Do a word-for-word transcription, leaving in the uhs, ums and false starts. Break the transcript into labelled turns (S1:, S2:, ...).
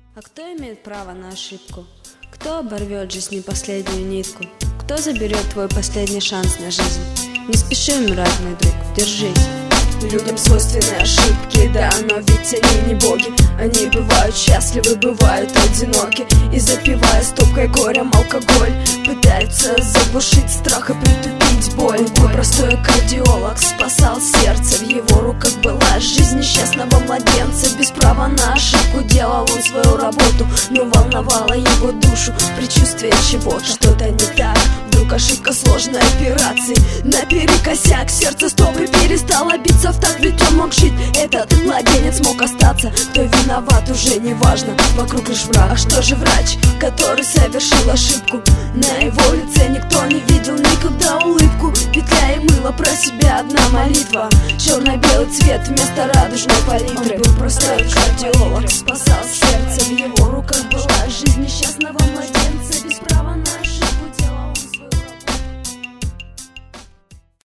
S1: А кто имеет право на ошибку? Кто оборвет жизнь не последнюю нитку? Кто заберет твой последний шанс на жизнь? Не спеши умирать, мой друг, держись.
S2: Людям свойственны ошибки, да, но ведь они не боги. Они бывают счастливы, бывают одиноки. И запивая стопкой горем алкоголь, пытаются заглушить страх и притупить боль. Мой простой кардиолог спасал сердце, в его руках была жизнь несчастного младенца. Без права на ошибку делал он свою работу, но волновало его душу предчувствие чего-то. Что-то не так, вдруг ошибка сложной операции. Наперекосяк сердце стопы перестало биться в такт, ведь он мог жить. Этот младенец мог остаться, кто виноват уже не важно, вокруг лишь враг. А что же врач, который совершил ошибку? На его лице никто не видел никогда улыбку. Петля и мыло, про себя одна молитва, черно-белый цвет вместо радужной палитры. Он был простой кардиолог,